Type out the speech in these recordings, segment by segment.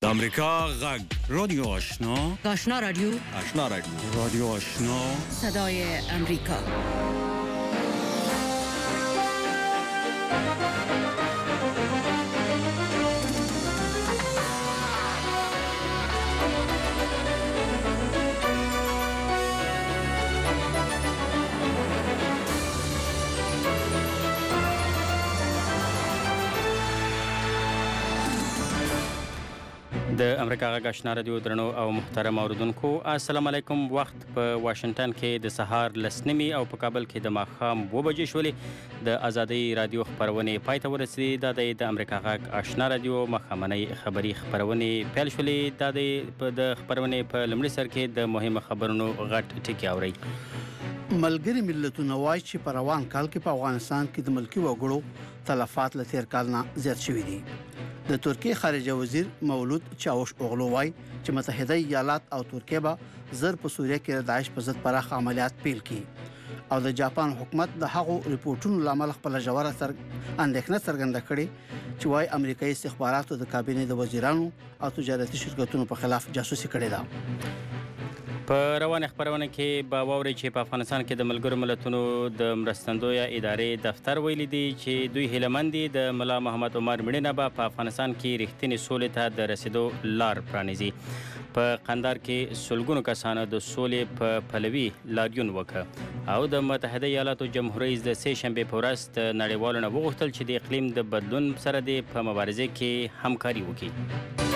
امریکا غږ رادیو آشنا آشنا رادیو رادیو آشنا صدای امریکا. د امریکا غږ آشنا رادیو درنو او محترم اوریدونکو السلام علیکم. وخت په واشنگټن کې د سهار 10:30 او په کابل کې د ماښام 2 بجې شولې. د ازادۍ رادیو خبرونې پای ته ورسېدې. دا د امریکا غږ آشنا رادیو ماښامنۍ خبري خبرونې پیل شولې. دا د خبرونې په لومړي سر کې د مهمو خبرونو غټ ټکي اورئ. ملګري ملتونه وایي چې په روان کال کې په افغانستان کې د ملکی وګړو تلفات له تیر کال نه زیات شوي دي. د ترکیه خارجه وزیر مولود چاوش اوغلو وایي چې متحده ایالات او ترکیه به زر په سوریه کې د داعش په ضد پراخ عملیات پیل کړي. او د جاپان حکومت د هغو ریپورتونو لامل خپل ژوره اندېښنه څرګنده کړې چې وايي امریکایي استخباراتو د کابینې د وزیرانو او تجارتي شرکتونو په خلاف جاسوسي کړې ده. په روانه خبرونه کې به واوري چې په افغانستان کې د ملګرو ملتونو د مرستندویه ادارې دفتر ویلي دی چې دوی هیلهمند دي د ملا محمد عمر مړینه به په افغانستان کې رښتینې سولې ته د رسیدو لار پرانیزي. په قندهار کې سلګونو کسانو د سولې په پلوي لاریون وکړ او د متحده ایالاتو جمهوریت د سه شنبه په ورځ د نړیوالو نه وغوښتل چې د اقلیم د بدلون سره د مبارزې کې همکاري وکړي.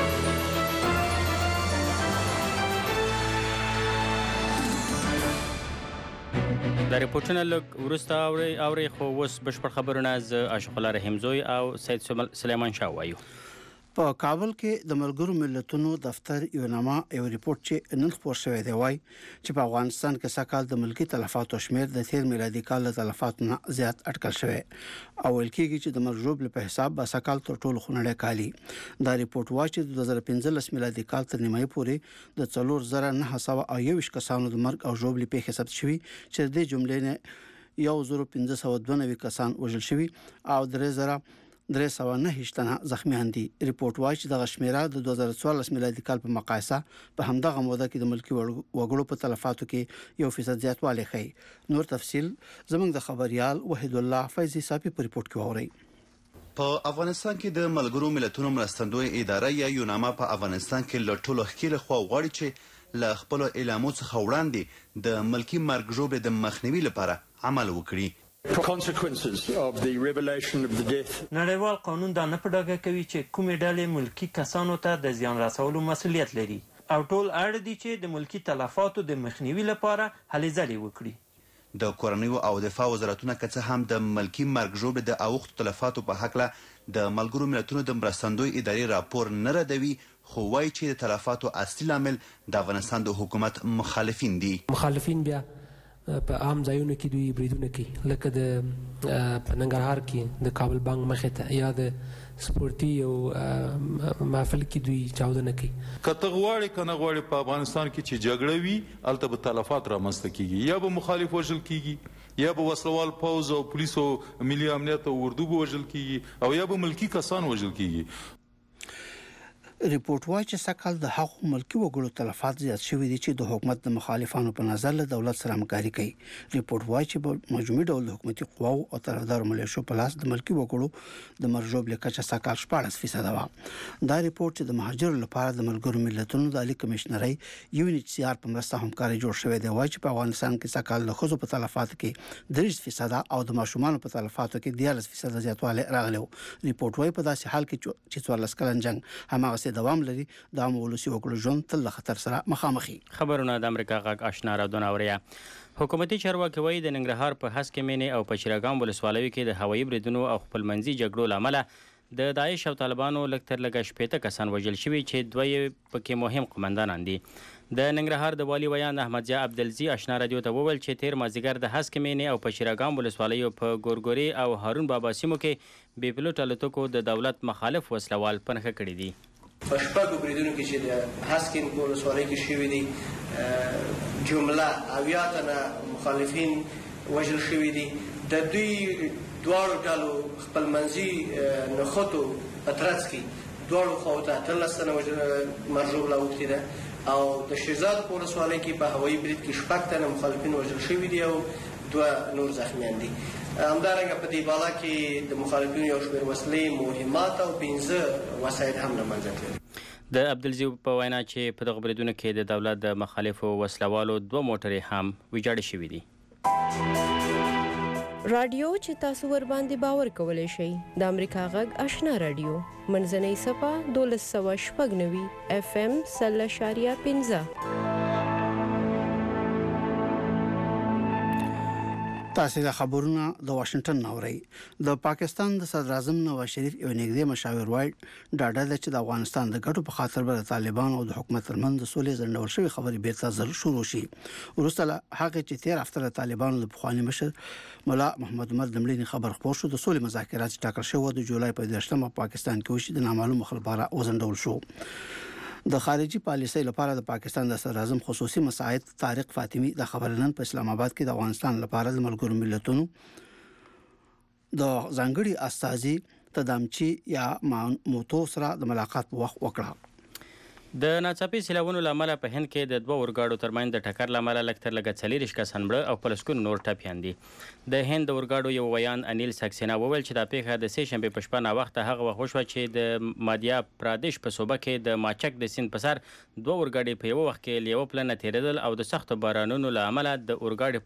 د ریپورټونو لږ وروسته اوري خو اوس بشپړ خبرونه ز عاشق الله رحیم زوی او سید سلیمان شاه وایو. په کابل کې د ملګرو ملتونو دفتر یو نامه یو ریپورت چې نن خبر شوی دی وایي چې په افغانستان کې سکهال د ملکی تلفاتو شمیر د تیر میلادي کال له تلفاتو نه زیات اټکل شوی او ویل کېږي چې د مرجوب په حساب به سکهال تر ټولو خونړی کالي. دا ریپورت وایي چې د 2015 میلادي کال تر نیمایي پورې د 4921 کسانو د مرګ او ژوبلې پیښې ثبت شوي چې د جملې نه 1592 کسان وژل شوي او 3,309 تنه زخمیان دي. ریپورت وایي چې د شمیره د 2014 میلادي کال په مقایسه په همدغه موده کې د ملکی وګړو په تلفاتو کې 1% زیاتوالی ښيي. نور تفصیل زموږ د خبريال وحید الله فیضی صاحب په ریپورت کې اورئ. په افغانستان کې د ملګرو ملتونو مرستندوی اداره یا یوناما په افغانستان کې له ټولو ښکېله خوا غواړي چې له خپلو اعلامو څخه وړاندې د ملکی مرګ ژوبلې د مخنیوي لپاره عمل وکړي. نړیوال قانون دا نه په ډاګه کوي چې کومې ډلې ملکی کسانو ته د زیان رسولو مسؤلیت لري او ټول اړ دي چې د ملکی تلفاتو د مخنیوي لپاره هلې ځلې وکړي. د کورنیو او دفاع وزارتونه که څه هم د ملکی مرګ ژوبلې د اوښتو تلفاتو په هکله د ملګرو ملتونو د مرستندوی ادارې راپور نه ردوي خو وایي چې د تلفاتو اصلي لامل د افغانستان د حکومت مخالفین دي. مخالفین بیا په عام ځایونو کې دوی بریدونه کوي لکه د په ننګرهار کې د کابل بانک مخې ته یا د سپورتي او محفل کې دوی چاودنه کوي. کته غواړي کنه غواړي په افغانستان کې چې جګړه وي الته به تلفات رامنځته کیږي یا به مخالف وژل کیږي یا به وسلوال پوز او پولیس او ملي امنیت او اردو به وژل کیږي او یا به ملکی کسان وژل کیږي. ریپورت وایي چې سکهال د هغو ملکی وګړو تلفات زیات شوي دي چې د حکومت د مخالفانو په نظر له دولت سره همکاري کوي. ریپورت وایي چې په مجموعي ډول د حکومتي قواو او طرفدارو ملیشو په لاس د ملکی وګړو د مرګ ژوبلې کچه سکهال 14% وه. دا ریپورت چې د مهاجرو لپاره د ملګرو ملتونو د عالی کمشنرۍ UNHCR په مرسته همکاري جوړ شوی دی وایي چې په افغانستان کې سکهال د ښځو په تلفاتو کې 30% او د ماشومانو په تلفاتو کې 14% زیاتوالی راغلی. ریپورت وایي په داسې حال کې چې 14 کلن جنگ هماغسې دوام لري د عام ولسي وګړو ژوند تل له خطر سره مخامخي. خبرونه د امریکا غږ آشنا رادیو اوریا. حکومتي چارواکي وایي د ننګرهار په هسکې مینې او په چراګام ولسوالیو کې د هوایي بریدونو او خپلمنځي جګړو له امله د داعش او طالبانو لږ تر لږه 60 کسان وژل شوي چې دوی پکې مهم قومندانان دي. د ننګرهار د والي ویان احمد جا عبدالزی آشنا رادیو ته وویل چې تیر مازدیګر د هسکې مینې او په چراګام ولسوالیو په ګورګوري او هارون بابا سیمو کې بې پیلوټ الوتکو د دولت مخالف وسلوال پنهخه کړي دي. په شپږو بریدونو کې چې د هسکې ولسوالۍ کې شوي دي جمله اویا تنه مخالفین وژل شوي دي. د دوی دواړو ډلو خپلمنځي نښتو په ترڅ کې دواړو خواو ته 13 تنه مرجوب لاوښتي ده او د شیرزاد په ولسوالۍ کې په هوایي برید کې 6 تنه مخالفین وژل شوي دي او 2 نور زخمیان دي. همدارنګه په دې بالا کې د مخالفینو یو شمېر وسلې، مهمات او 15 وسایل هم له منځه تللي. د عبدالزیو په وینا چې په دغه بریدونو کې د دولت د مخالفو وسلوالو 2 موټرې هم ویجاړې شوي دي. رادیو چې تاسو ور باندې باور کولای شئ د امریکا غږ آشنا رادیو منځنۍ صفه 1290 FM 0.15. تاسو د خبرونه د واشنگټن نوري. د پاکستان د صدر اعظم نواز شریف یو نږدې مشاور وایي ډاډه ده چې د افغانستان د ګټو په خاطر به طالبان او د حکومت ترمنځ د سولې ځنډول شوی خبرې بیرته زر شروع شي. وروسته هغه چې 13 هفته طالبان له پخوانی مشر مولا محمد عمر دملینی خبر خپور شو د سولې مذاکرات ټاکل شو د جولای په 18 پاکستان کې وشي د نامعلوم خلباره وزندول شو. د خارجي پالیسۍ لپاره د پاکستان د صدر اعظم خصوصي مساعد طارق فاطمی د خبرنن په اسلام آباد کې د افغانستان لپاره د ملګرو ملتونو د ځانګړي استازي تدامچی یا موتو سره د ملاقات په وخت وکړه. د ناڅاپي سیلاوونو لامل په هند کې د 2 اورګاډو ترمنځ د ټکر لامل لکتر لګ 40 کسان مړه او پلسکون نور ټپيان دي. د هند اورګاډو یو ویان انیل ساکسینا وویل چې د پیښه د سې شنبه په شپه نا وخت هغه وخت وشو چې د مادیا پرادیش په صوبه کې د ماچک د سیند په سر 2 اورګاډي په یو وخت کې لیو پلان تیرېدل او د سخت بارانونو لامل د اورګاډي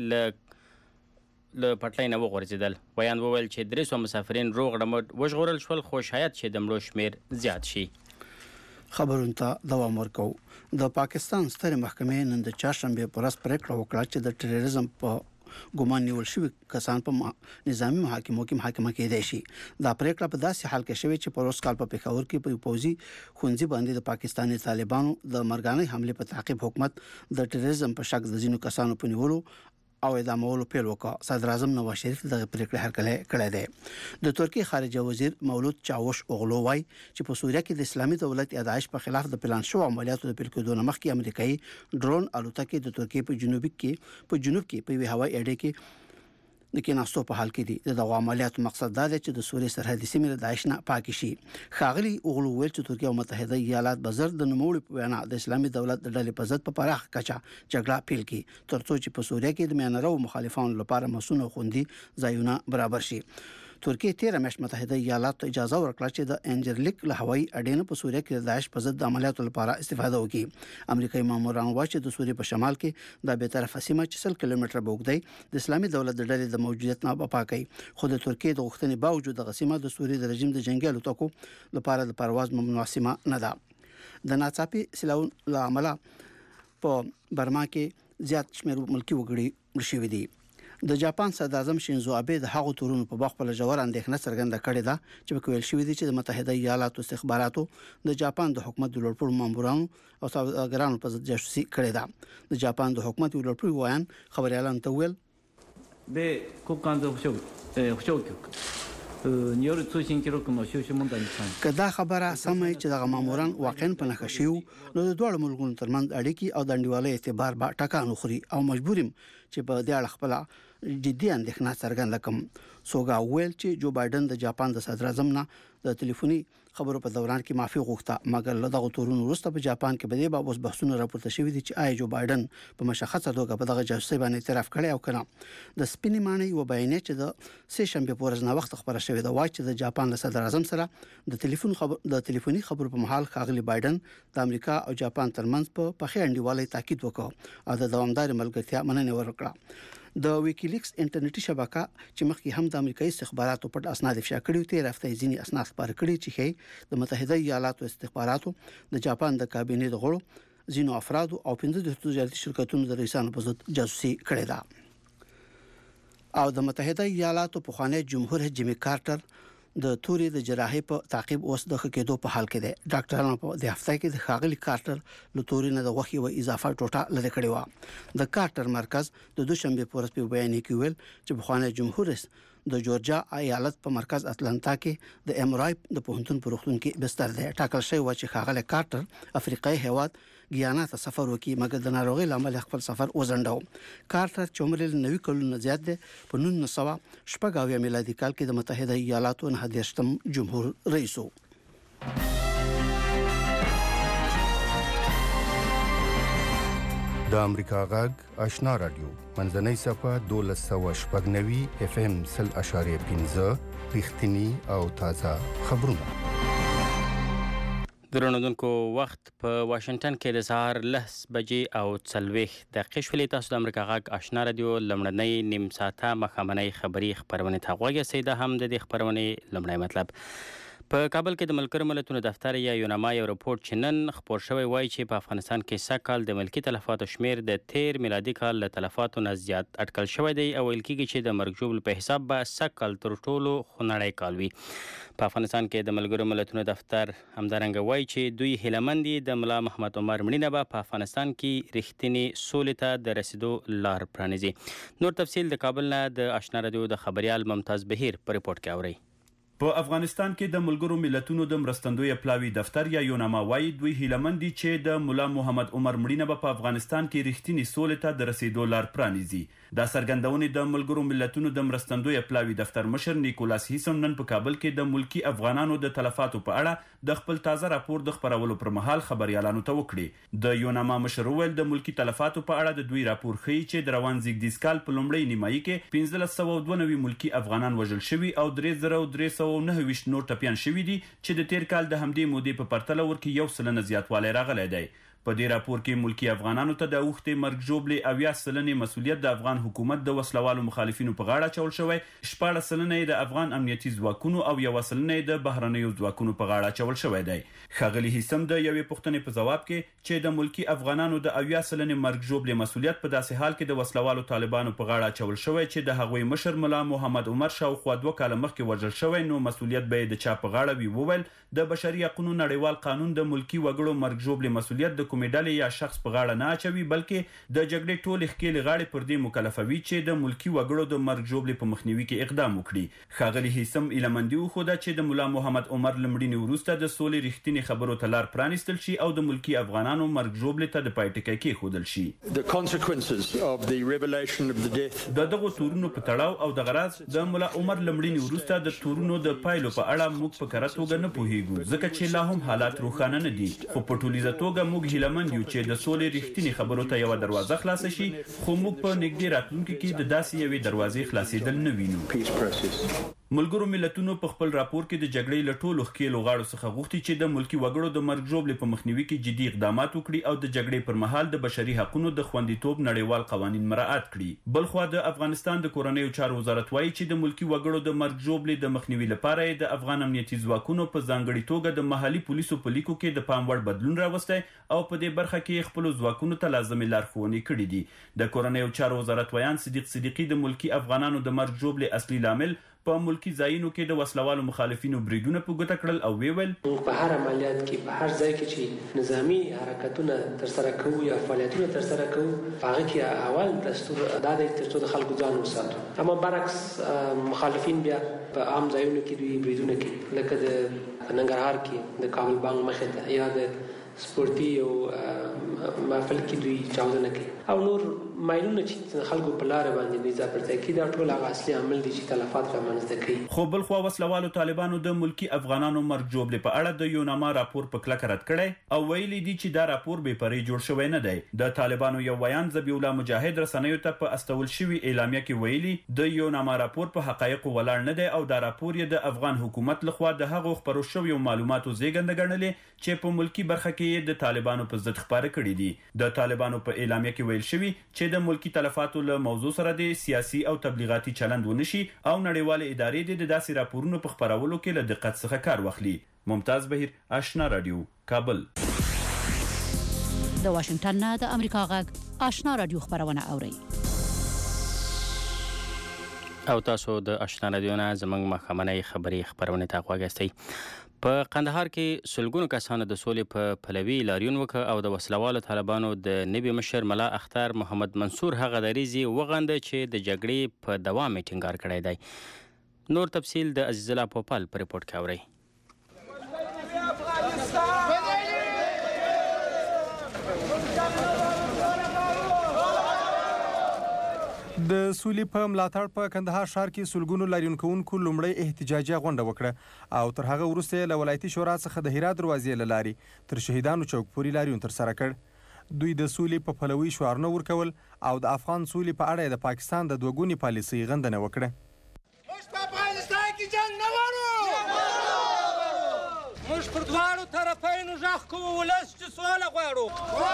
پټلۍ له پټلۍ نه وغورځیدل. ویان وویل چې 300 مسافرین روغ رمټ وژغورل شول خو شاید چې د مړو شمیر زیات شي. خبرونه ته دوام ورکو. د پاکستان ستر محکمې نن د چهارشنبه پر ورځ پریکړه وکړه چې د ټیرریزم په ګمان نیول شوی کسان په نظامی محاکمو کې محاکمه کېدای شي. دا پریکړه په داسې حال کې شوې چې په روز کال په پېښور کې په پوځي خونځي باندې د پاکستاني طالبانو د مرګاني حمله په تعقیب حکومت د ټیرریزم په شک د ځینو کسانو په نیولو او اعدامولو پیل وکړ. صدر اعظم نواز شریف دغه پریکړه هرکله کړې ده. د ترکیه خارجه وزیر مولود چاوش اوغلو وايي چې په سوریه کې د اسلامي دولت داعش په خلاف د پلان شو عملیاتو د پیل کېدو مخکې امریکایي ډرون الوتکې د ترکیه په جنوب کې په هوایي اډې کې د کیناستو په حال کې دي. د عملیاتو مقصد دا دی چې د سوریې سرحدي سیمې له داعش نه پاک شي. خاغلی اوغلو ویل چې ترکیه او متحده ایالات بزر د نوموړي په وینا د اسلامي دولت د ډلې په ضد په پراخ کچه جګړه پیل کړي ترڅو چې په سوریه کې د میانرو مخالفانو لپاره مسونه خوندي ځایونه برابر شي. ترکیه 13 میاشت متحده ایالات ته اجازه ورکړه چې د انجرلیک له هوایي اډې نه په سوریه کې د داعش په ضد د عملیاتو لپاره استفاده وکړي. امریکایي ماموران وايي چې د سوریې په شمال کې د بیطرفه سیمه چې 100 کیلومتره بوګدی د اسلامي دولت د ډلې د موجودیت نه پاکي خو د ترکیه د غوښتنې باوجود د سیمه د سوریې د رژیم د جنگي الوتکو لپاره د پرواز ممنوع سیمه نه ده. د ناڅاپي سیلاون لامل په برما کې زیات شمېر ملکی وګړي مړ شوي دي. د جاپان صدر اعظم شینزو آبه د هغو تورونو په بخ په لجوړ اندېښنه څرګنده کړې ده چې په ویل شوې دي چې د متحده ایالاتو استخباراتو د جاپان د حکومت د لوړپوړو مامورانو او سوداګرانو په ضد جاسوسي کړې ده. د جاپان د حکومت لوړپوړو وایان خبريالانو ته ویل 米国家安全保障局による通信記録の収集問題に関して کدا خبره سمه چې د ماموران واقعا په نخښه شیو نو د دوه ملګرو ترمنځ اړیکی او د انډیوالۍ اعتبار به ټکان وخوري او مجبوریم چې په دې اړه خپل جدي اندېښنه څرګنده کوم. سوګا ویل چې جو بایدن د جاپان د صدر اعظم نه د ټلیفوني خبرو په دوران کې معافي غوښته مګر له دغه تورونو وروسته په جاپان کې بده به اوس بحثونه راپورته شوي دي چې آی جو بایدن په مشخصه توګه په دغه جاسوسي باندې اعتراف کړي او کنه. د سپینې معنی و بیانیه چې د سې شنبه په ورځ نه وخت خبره شوې ده وايي چې د جاپان له صدر اعظم سره د ټلیفوني خبرو په محل خاغلی بایدن د امریکا او جاپان ترمنځ په پخې انډیوالۍ تاکید وکړ او د دوامدار ملګرتیا مننه ورکړه. د ویکیلیکس انټرنیټي شبکه چې مخکې هم د امریکایي استخباراتو پټ اسناد افشا کړي 13 هفته ځینی اسناد خبر کړي چې د متحده ایالاتو استخباراتو د جاپان د کابینې د غړو ځینو افرادو او 15 تجارتي شرکتونو د رئیسانو په ضد جاسوسي کړې ده. او د متحده ایالاتو پخوانی جمهور جیمی کارټر د توري د جراحي په تعقیب اوس د خکېدو په حال کې دي. ډاکټرانو په د هفته کې د خاغلی کارټر له توري نه د غوښي و اضافه ټوټه لری کړی و. د کارټر مرکز د دوشنبه په ورځ په بیان کې ویل چې بخوانه جمهور د جورجیا ایالت په مرکز اتلانتا کې د امرای د پوهنتون په روغتون کې بستر دی. ټاکل شوی و چې خاغلی کارټر افریقای هیواد ګیانا ته سفر وکړي مګر د ناروغي لامل خپل سفر وزنداو. کارټر چې عمر له 90 کلونو زیات دی په 1900 میلادي کال کې د متحده ایالاتو نه 10م جمهور رئیس وو. د امریکا غږ آشنا رادیو منځنۍ صفه 1290 FM 0.5 رښتینی او تازه خبرونه. درنوونکو وخت په واشنگټن کې د سهار 10 بجې او 40 دقیقې شولې. تاسو د امریکا غږ آشنا رادیو لمړنۍ نیم ساعته مخامنۍ خبري خبرونه ته غوږ یاست. دا هم د دې خبرونې لمړی مطلب. په کابل کې د ملګرو ملتونو دفتر یا یوناما یو رپورټ چې نن خپور شوی وایي چې په افغانستان کې سږ کال د ملکي تلفاتو شمیر د تیر میلادي کال له تلفاتو نه زیات اټکل شوی دی او ویل کېږي چې د مرګ ژوبلو په حساب به سږ کال تر ټولو خونړی کال وي. په افغانستان کې د ملګرو ملتونو دفتر همدارنګه وایي چې دوی هیلهمند دي د ملا محمد عمر مړینه به په افغانستان کې رښتینې سولې ته د رسیدو لار پرانیزي. نور تفصیل د کابل نه د آشنا رادیو د خبریال ممتاز بهیر په رپورټ کې اورئ. په افغانستان کې د ملګرو ملتونو د مرستندوی پلاوی دفتر یا یوناما وايي دوی هیلهمند دي چې د مولا محمد عمر مړینه په افغانستان کې رښتینی سولې ته د رسیدو لار پرانیزي. دا څرګندونې د ملګرو ملتونو د مرستندوی پلاوی دفتر مشر نیکولاس هیسم نن په کابل کې د ملکی افغانانو د تلفاتو په اړه د خپل تازه راپور د خبرولو پر مهال خبريالانو ته وکړي. د یوناما مشر ویل د ملکی تلفاتو په اړه د دوی راپور ښیي چې د روان زیږدیز کال په لومړۍ نیمایي کې 1592 ملکی افغانان وژل شوي او 3329 نور ټپيان شوي دي چې د تیر کال د همدې مودې په پرتله ورکې 1% زیاتوالی راغلی دی. په دې راپور کې ملکی افغانانو ته د اوختې مرګ ژوبلې 80% مسؤلیت د افغان حکومت د وسلوالو مخالفینو په غاړه چول شوی، 14% د افغان امنیتي ځواکونو او 1% د بهرنیو ځواکونو په غاړه چول شوی دی. ښاغلي هیسم د یوې پوښتنې په ځواب کې چې د ملکی افغانانو د 80% مرګ ژوبلې مسؤلیت په داسې حال کې د وسلوالو طالبانو په غاړه چول شوی چې د هغوی مشر ملا محمد عمر شاوخوا 2 کال مخکې وژل شوی، نو مسؤلیت به د چا په غاړه وي. وویل د بشري حقوقو نړیوال قانون د ملکی وګړو مرګ ژوبلې مسؤلیت د کومې ډلې یا شخص په غاړه نه اچوي، بلکې د جګړې ټولې ښکېلې غاړې پر دې مکلفوي چې د ملکی وګړو د مرګ ژوبلې په مخنیوي کې اقدام وکړي. ښاغلي هیسم هیلهمندي وښوده چې د ملا محمد عمر له مړینې وروسته د سولې رښتینې خبرو ته لار پرانیستل شي او د ملکی افغانانو مرګ ژوبلې ته د پای ټکی کېښودل شي. د دغو تورونو په تړاو او د غراض د ملا عمر له مړینې وروسته د تورونو د پایلو په اړه موږ په کره توګه نه پوهیږو، ځکه چې لا هم حالات روښانه نه دي. خو په ټولیزه توګه موږ هیلهمند یو چې د سولې رښتینې خبرو ته یو دروازه خلاصه شي، خو موږ په نږدې راتلونکي کې د داسې یوې دروازې خلاصېدل نه وینو. ملګرو ملتونو په خپل راپور کې د جګړې له ټولو ښکېلو غاړو څخه غوښتي چې د ملکی وګړو د مرګ ژوبلې په مخنیوي کې جدي اقدامات وکړي او د جګړې پر مهال د بشري حقوقو د خوندیتوب نړیوال قوانین مراعات کړي. بلخوا د افغانستان د کورنیو چارو وزارت وایي چې د ملکی وګړو د مرګ ژوبلې د مخنیوي لپاره د افغان امنیتي ځواکونو په ځانګړي توګه د محلي پولیسو په لیکو کې د پام وړ بدلون راوستی او په دې برخه کې خپل ځواکونو ته لازمي لارښوونې کړې دي. د کورنیو چارو وزارت ویان صدیق صدیقي د ملکی افغانانو د مرګ ژوبلې اصلي لامل په ملکی ځایونو کې د وسلوالو مخالفینو بریدونه په ګوته کړل او ویل په هر عملیات کې په هر ځای کې چې نظامی حرکتونه تر سره کوو یا فعالیتونه تر سره کوو، هغه کې اول دستور دا دی چې د خلکو ځان وساتو. اما برعکس مخالفین بیا په عام ځایونو کې دوی بریدونه کوي، لکه د ننګرهار کې د کابل بانک مخې ته یا د سپورتي او محفل کې دوی چاودنه کوي او نور مایلونه چې خلکو په لار باندې دوی ځاپرځای کوي. دا ټول هغه اصلي عامل دي چې تلفات رامنځته کوي. خو بلخوا وسلوالو طالبانو د ملکی افغانانو مرګ ژوبلې په اړه د یوناما راپور په کلکه رد کړی او ویلي دي چې دا راپور بې پرې جوړ شوی نه دی. د طالبانو یو ویان ذبیح الله مجاهد رسنیو ته په استول شوی اعلامیه کې ویلي د یوناما راپور په حقایقو ولاړ نه دی او دا راپور یې د افغان حکومت لخوا د هغو خبرو شویو معلوماتو زیږنده ګڼلې چې په ملکی برخه کې د طالبانو په ضد خبره کړې دي. د طالبانو په اعلامیه کې ویل شوی چې د ملکی تلفاتو له موضوع سره د سیاسي او تبلیغاتي چلند ونشي او نړیوال ادارې د داسې راپورونو په خبرولو کې له دقت څخه کار واخلي. ممتاز بهیر، آشنا رادیو، کابل. د واشنگټن نه د امریکا غږ آشنا رادیو خبرونه اوري. او تاسو د آشنا رادیو نه زموږ مخامنۍ خبري خبرونه ته غوږ یاستئ. په قندهار کې سلګونو کسانو د سولې په پلوي لاریون وکړ او د وسلوالو طالبانو د نوي مشر ملا اختر محمد منصور هغه دریزي وغنده چې د جګړې په دوام ټینګار کړی دی. نور تفصیل د عزیز الله پوپل په رپورټ کې اورئ. د سولې په ملاتړ په کندهار ښار کې سلګونو لاریون کوونکو لومړی احتجاجي غونډه وکړه او تر هغه وروسته یې له ولایتي شورا څخه د هرات دروازې له لارې تر شهیدانو چوک پورې لاریون ترسره کړ. دوی د سولې په پلوي شعارونه ورکول او د افغان سولې په اړه د پاکستان د دوګونې پالیسۍ غندنه وکړه. موږ په افغانستان کې جنګ نه غواړو. موږ پر دواړو طرفینو غږ کوو ولس چې سوله غواړو.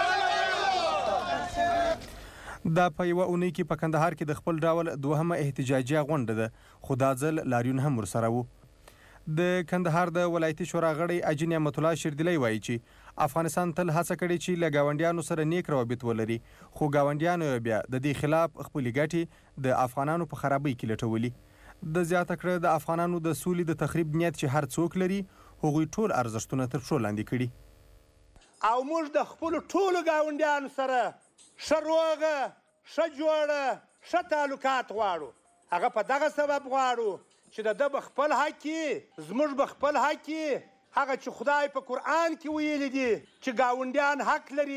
دا په یوه اونۍ کې په کندهار کې د خپل ډول دوهمه احتجاجي غونډه ده، خو دا ځل لاریون هم ورسره و. د کندهار د ولایتي شورا غړی اجي نعمت الله شیردلی وایي چې افغانستان تل هڅه کړې چې له ګاونډیانو سره نیک روابط ولري، خو ګاونډیانو بیا د دې خلاف خپلې ګټې د افغانانو په خرابۍ کې لټولي. د زیاته کړه د افغانانو د سولې د تخریب نیت چې هر څوک لري، هغوی ټول ارزښتونه تر پښو لاندې کړي. او موږ د خپلو ټولو ګاونډیانو سره ښه روغه، ښه جوړه، ښه تعلقات غواړو. هغه په دغه سبب غواړو چې د ده به خپل حق کې، زموږ به خپل حق کې، هغه چې خدای په قرآن کې ویلي دي چې ګاونډیان حق لري.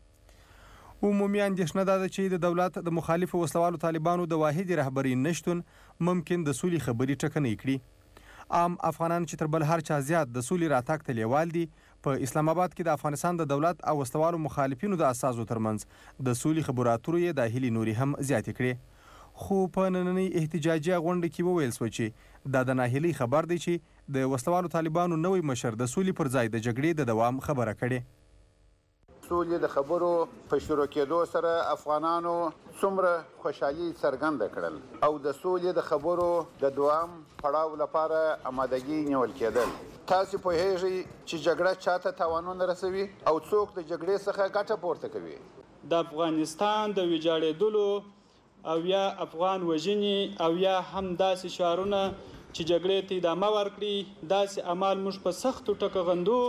عمومي اندېښنه دا ده چې د دولت د مخالفو وسلوالو طالبانو د واحدې رهبرۍ نشتون ممکن د سولې خبرې ټکنۍ کړي. عام افغانان چې تر بل هر چا زیات د سولې راتګ ته لیوال دي، په اسلام آباد کې د افغانستان د دولت او وسلوالو مخالفینو د اساسو ترمنځ د سولې خبرو اترو یې د هیلې نورې هم زیاتې کړې. خو په نننۍ احتجاجي غونډه کې وویل شوه چې دا د ناهیلۍ خبر دی چې د وسلوالو طالبانو نوی مشر د سولې پر ځای د جګړې د دوام خبره کړې. سولې د خبرو په شروع کېدو سره افغانانو څومره خوشحالي څرګنده کړل او د سولې د خبرو د دوام پړاو لپاره آمادګي نیول کېدل. تاسو پوهیږئ چې جګړه چاته تاوانونه رسوي او څوک د جګړې څخه ګټه پورته کوي. د افغانستان د ویجاړېدلو او یا افغان وژنې او یا هم داسې شعارونه چې جګړې ته ادامه ورکړي، داسې اعمال موږ په سختو ټکو غندو.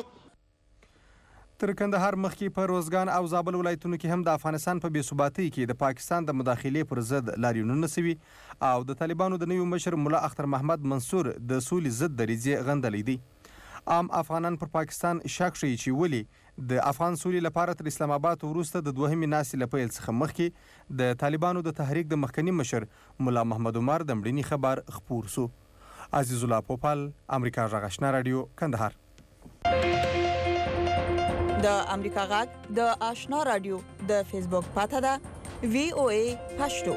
تر کندهار مخکې په روزګان او زابل ولایتونو کې هم د افغانستان په بې ثباتۍ کې د پاکستان د مداخلې پر ضد لاریونونه سوي او د طالبانو د نوي مشر ملا اختر محمد منصور د سولې ضد دریځې غندلی دی. عام افغانان پر پاکستان شک ښیي چې ولې د افغان سولې لپاره تر اسلام آباد وروسته د دوهمې ناستې له پیل څخه مخکې د طالبانو د تحریک د مخکني مشر ملا محمد عمر د مړینې خبر خپور سو. عزیز الله پوپل، امریکا غږ آشنا رادیو، کندهار. د امریکا غږ د آشنا رادیو د فیسبوک پاڼه ده VOA پښتو.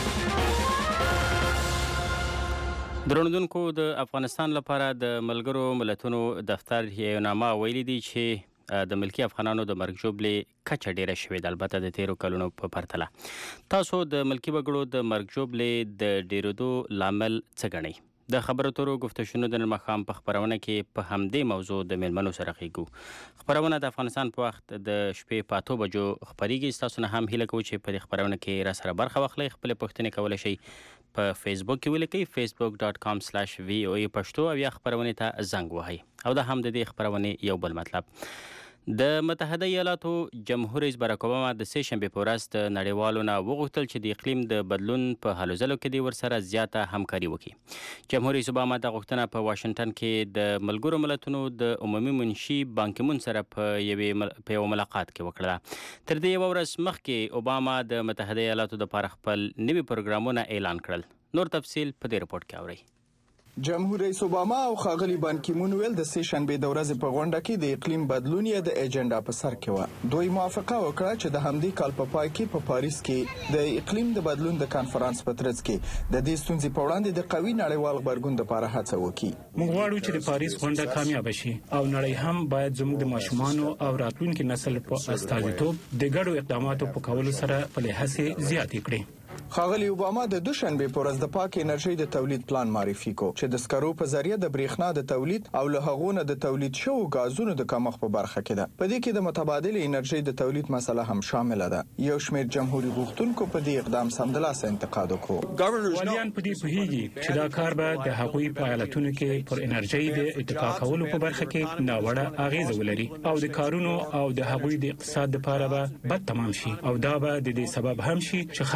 درنوونکو، د افغانستان لپاره د ملګرو ملتونو دفتر یو نامه ویلي دی چې د ملکی افغانانو د مرګ ژوبلې کچه ډیره شوې ده، البته د تیرو کلونو په پرتله. تاسو د ملکی وګړو د مرګ ژوبلې د ډیرېدو لامل څه ګڼئ؟ د خبرو اترو گفتشونو د نن ماښام په خپرونه کې په همدې موضوع د میلمنو سره غږیږو. خپرونه د افغانستان په وخت د شپې په 8 بجو خپریږي. ستاسو نه هم هیله کوو چې په دې خپرونه کې را سره برخه واخلئ. خپلې پوښتنې کولی شئ په فیسبوک کې ولیکئ، facebook.com/VOA پښتو، او یا خپرونې ته زنګ وهئ. او دا هم د دې خپرونې یو بل مطلب. د متحده ایالاتو جمهور رئیس باراک اوباما د سه شنبې په ورځ د نړیوالو نه وغوښتل چې د اقلیم د بدلون په هلو ځلو کې د ورسره زیاته همکاري وکړي. جمهور رئیس اوباما دا غوښتنه په واشنګټن کې د ملګرو ملتونو د عمومي منشي بان کی مون سره په یو ملاقات کې وکړه. تر دې یوه ورځ مخکې اوباما د متحده ایالاتو لپاره خپل نوي پروګرامونه اعلان کړل. نور تفصیل په دې رپورټ کې اورئ. جمهور رئیس اوباما او ښاغلي بان کی مون ویل د سه شنبې د ورځې په غونډه کې د اقلیم بدلون یې د ایجنډا په سر کې و. دوی موافقه وکړه چې د همدې کال په پای کې په پاریس کې د اقلیم د بدلون د کانفرنس په ترڅ کې د دې ستونزې په وړاندې د قوي نړیوال غبرګون لپاره هڅه وکړي. موږ غواړو چې د پاریس غونډه کامیاب شي او نړۍ هم باید زموږ د ماشومانو او راتلونکي نسل په استازیتوب د ګډو اقداماتو په کولو سره خپلې هڅې زیاتې کړي. ښاغلي اوباما د دوشنبې په ورځ د پاک انرژي د تولید پلان معرفي کو چې د سکرو په ذریعہ د برېښنا د تولید او له هغو نه د تولید شوو غازونو د کمښت په برخه کې ده. په دې کې د متبادل انرژي د تولید مسله هم شامل ده. یو شمېر جمهوریت غوښتونکو په دې اقدام سمدلاسه انتقاد وکړ. والیان په دې پوهیږي چې دا کار به د هغوی په ایالتونو کې پر انرژي د اتکا کولو په برخه کې ناوړه اغیزه ولري او د کارونو او د هغوی د اقتصاد لپاره به بد تمام شي او دا به د دې سبب هم شي چې خلکو ته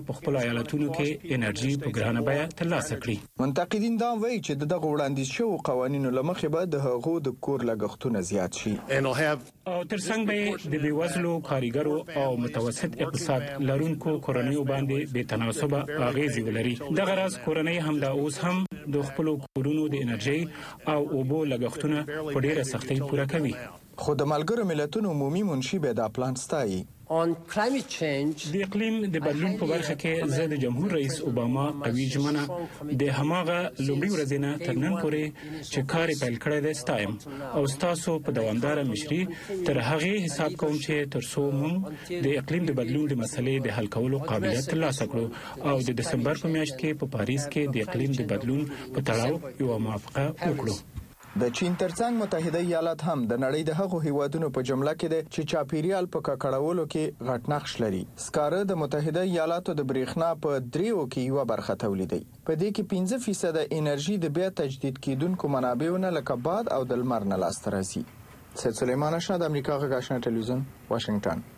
په خپل ایالتونو کې انرژي په ګرانه بیه ترلاسه کړي. منتقدین دا وایي چې دغه وړاندیز شوو قوانینو له مخې به د هغو د کور لګښتونه زیات شي او ترڅنګ به د بیوزلو کارګرو او متوسط اقتصاد لرونکو کورنیو باندې بې تناسبه اغیزې ولري. دغه راز کورنۍ همدا اوس هم د خپل کورونو د انرژي او اوبو لګښتونه په ډیره سختۍ پوره کوي. خو د ملګرو ملتونو عمومي منشي به دا پلان ستایي. د اقلیم د بدلون په برخه کې زه د جمهور رئیس اوباما قوي ژمنه د هماغه لومړي ورځې نه تر نن پورې چې کار یې پیل کړی دی ستایم او ستاسو په دوامداره مشري تر هغې حساب کوم چې تر څو موږ د اقلیم د بدلون د مسلې د حل کولو قابلیت ترلاسه کړو او د دسمبر په میاشت کې په پاریس کې د اقلیم د بدلون په تړاو یوه موافقه وکړو. د چین ترڅنګ متحده ایالات هم د نړۍ د هغو هیوادونو په جمله کې دی چې چاپیریال په ککړولو کې غټ نقش لري. سکاره د متحده ایالاتو د برېښنا په 3 کې یوه برخه تولیدوي. په دې کې 5% انرژي د بیا تجدید کیدونکو منابعو نه لکه باد او د لمر نه لاسته راځي. سید سلیمان اشنا د امریکا غږ آشنا ټلویزیون واشنگټن.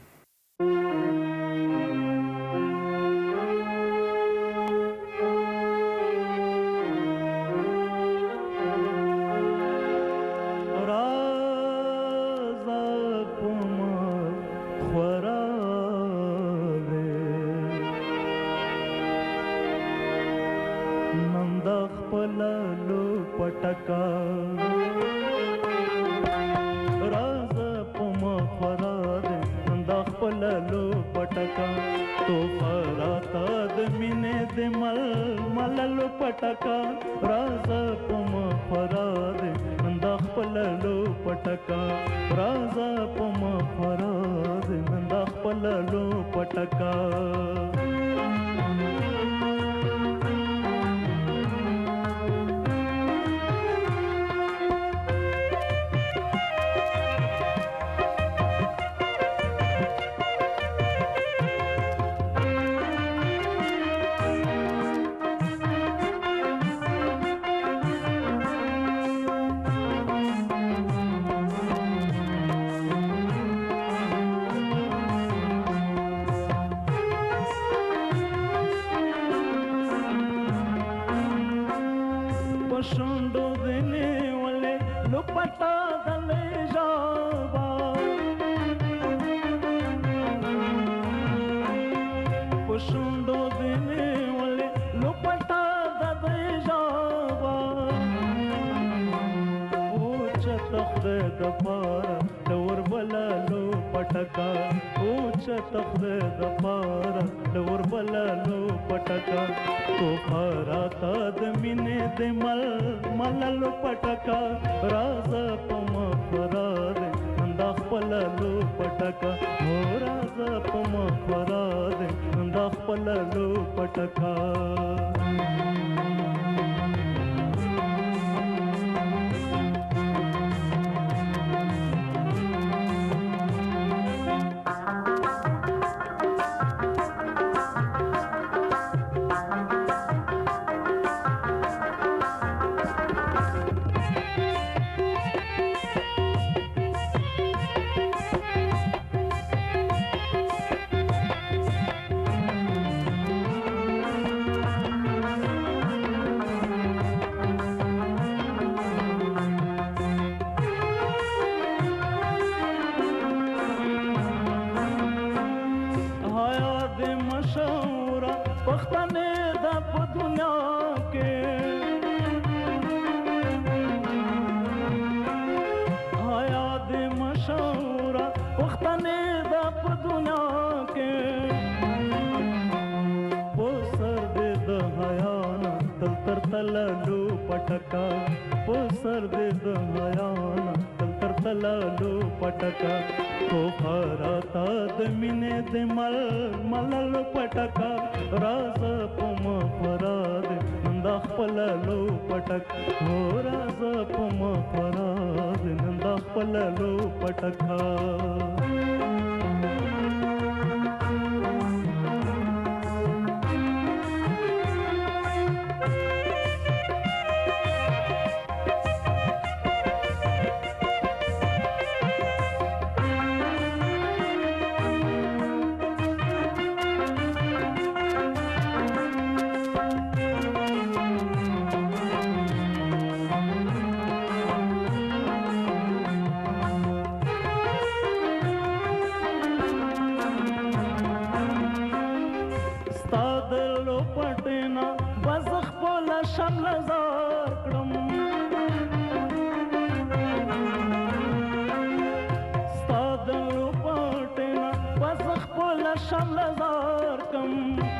شملزار کم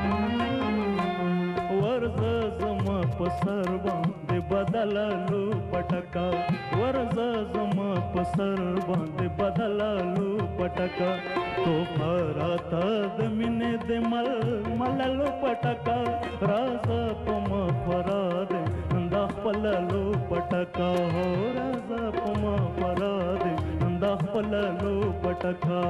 ورزه زما په سر باندې بدلالو پټکا ورزه زما په سر باندې بدلالو پټکا تو راته د مینې د مللو پټکا راز په ما فراد دا خپللو پټکا هو راز په ما فراد دا خپللو پټکا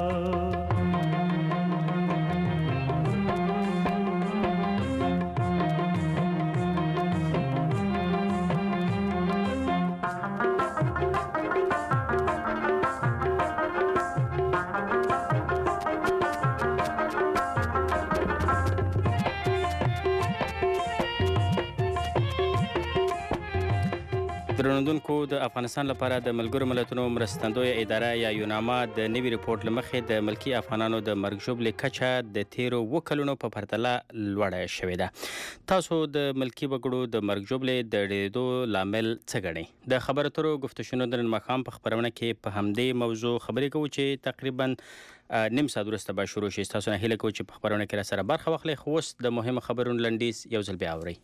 درنوندونکو د افغانستان لپاره د ملګرو ملتونو مرستندویه اداره یا یوناما د نوي ریپورت لمخې د ملکی افغانانو د مرګ ژوبلې کچه د تیرو وکلونو په پرتله لوړه شوې ده. تاسو د ملکی وګړو د مرګ ژوبلې د ډېرېدو لامل څه ګڼئ؟ د خبرو اترو گفتشونو د نن ماښام په خپرونه کې په همدې موضوع خبرې کوو چې تقریبا نیم ساعت وروسته به شروع شي. تاسو نه هیله کوو چې په خپرونه کې راسره برخه واخلئ. خو اوس د مهمو خبرونو لنډیز یو ځل بیا اورئ.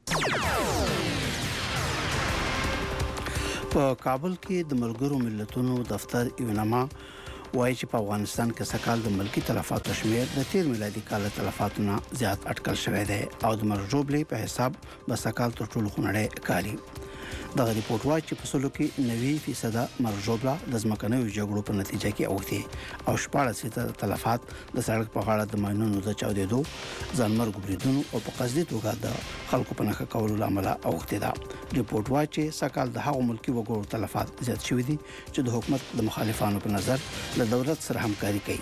په کابل کې د ملګرو ملتونو دفتر یوناما وایي چې په افغانستان کې سکهال د ملکی تلفاتو شمیر د تیر میلادي کال تلفاتو نه زیات اټکل شوی دی او د مرګ ژوبلې په حساب به سکهال تر ټولو خونړی کالي. دغه ریپورت وایي چې په سلو کې 90% مرګ ژوبله د ځمکنیو جګړو په نتیجه کې اوښتې او 14% تلفات د سړک په غاړه د ماینونو د چاودېدو ځانمرګو بریدونو او په قصدي توګه د خلکو په نښه کولو له امله اوښتې ده. ریپورت وایي چې سکهال د هغو ملکي وګړو تلفات زیات شوي دي چې د حکومت د مخالفانو په نظر له دولت سره همکاري کوي.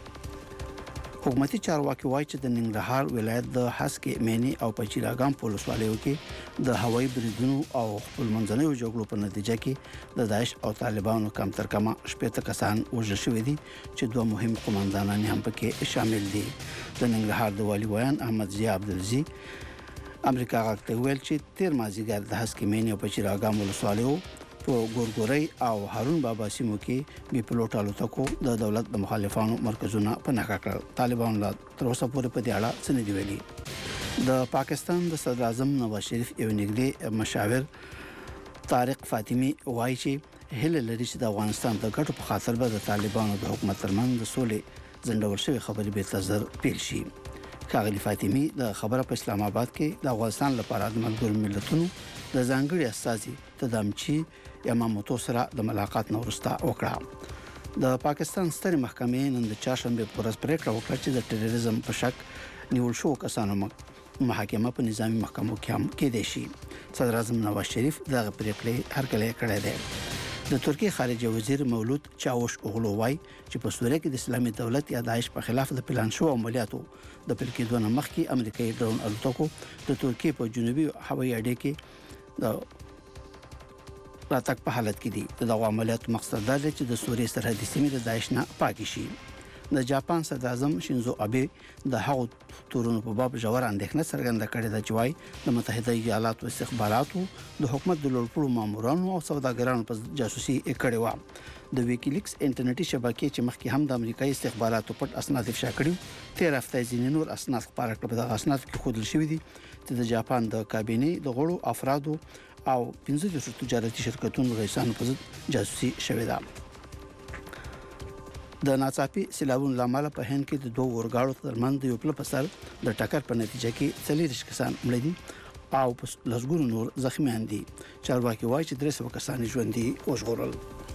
حکومتي چارواکي وایي چې د ننګرهار ولایت د هسکې مینی او پچیراګام په ولسوالیو کې د هوایي بریدونو او خپل منځنیو جګړو په نتیجه کې د داعش او طالبانو کم تر کمه 18 کسان وژل شوي دي چې دوه مهم قوماندانان هم پکې شامل دي. د ننګرهار د والي ویان احمد ضیا عبدالعزي امریکا غاک ته ویل چې تیر مازیګر د هسکې مینی او پچیراګام ولسوالیو په ګورګوري او هارون بابا سیمو کې بي پلوټ الوتکو د دولت د مخالفانو مرکزونه په نښه کړل. طالبانو لا تر اوسه پورې په دې اړه څه نه دي ویلي. د پاکستان د صدر اعظم نواز شریف یو نږدې مشاور طارق فاطمی وایي چې هله لري چې د افغانستان د ګټو په خاطر به د طالبانو د حکومت ترمنځ د سولې ځنډول شوی خبرې به تزر پیل شي. ښاغلي فاطمی د خبره په اسلام آباد کې د افغانستان لپاره د ملګرو ملتونو د ځانګړي استازي تدامچی یاماموتو سره د ملاقات نه وروسته وکړه. د پاکستان سترې محکمې نن د چهارشنبه په ورځ پریکړه وکړه چې د ټیرریزم په شک نیول شو کسانو محاکمه په نظامی محکمو کې هم کېدای شي. صدر اعظم نواز شریف دغه پریکړه هرکلی کړې ده. د ترکیه خارجه وزیر مولود چاوش اوغلو وایي چې په سوریه کې د اسلامي دولت یا داعش په خلاف د پلان شو عملیاتو د پیل کېدو نه مخکې امریکایي ډرون الوتکو د ترکیه په جنوبي هوایي اډې کې د راتګ په حالت کې دي. دغه عملیاتو مقصد دا دی چې د سوریې سرحدي سیمې د داعش نه پاکې شي. د جاپان صدر اعظم شینزو ابي د هغو تورونو په باب ژور اندېښنه څرګنده کړې ده چې وايي د متحده ایالاتو استخباراتو د حکومت د لوړپوړو مامورانو او سوداګرانو په جاسوسي کړې و. د ویکیلیکس انټرنیټي شبکې چې مخکې هم د امریکایي استخباراتو پټ اسناد افشا کړي تیر هفته ځینې نور اسناد خبره کړل. د اسناد کې ښودل شوی دي چې د جاپان د کابینې د غړو افرادو او 15 تجارتي شرکتونو رئیسانو په ضد جاسوسي شوې ده. د ناڅاپي سیلابونو لامل په هند کې د دوه اورګاړو ترمنځ د یو پل په سر د ټکر په نتیجه کې 40 کسان مړه دي او لسګونو نور زخمیان دي. چارواکي وایي چې 300 کسان ژوندي وژغورل.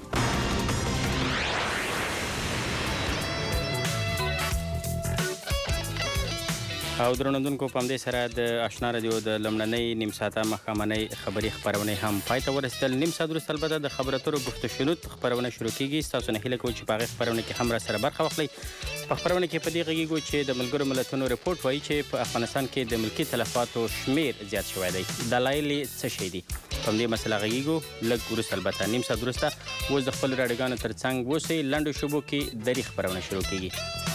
او درنوندونکو په همدې سره د آشنا رادیو د لمړنۍ نیم ساعته ماښامنۍ خبري خپرونې هم پای ته ورسېدل. نیم ساعت وروسته البته د خبرو اترو گفتشنود خپرونه شروع کیږي. ستاسو نه هیله کوم چې په هغې خپرونه کې هم راسره برخه واخلئ. په خپرونه کې په دې غږیږو چې د ملګرو ملتونو رپورټ وایي چې په افغانستان کې د ملکي تلفاتو شمیر زیات شوی دی. دلایل یې څه شی دي؟ په همدې مسله غږیږو لږ وروسته، البته نیم ساعت وروسته. اوس د خپلو راډیوګانو تر څنګ اوسئ. لنډو شبو کې دري خپرونه شروع کیږي.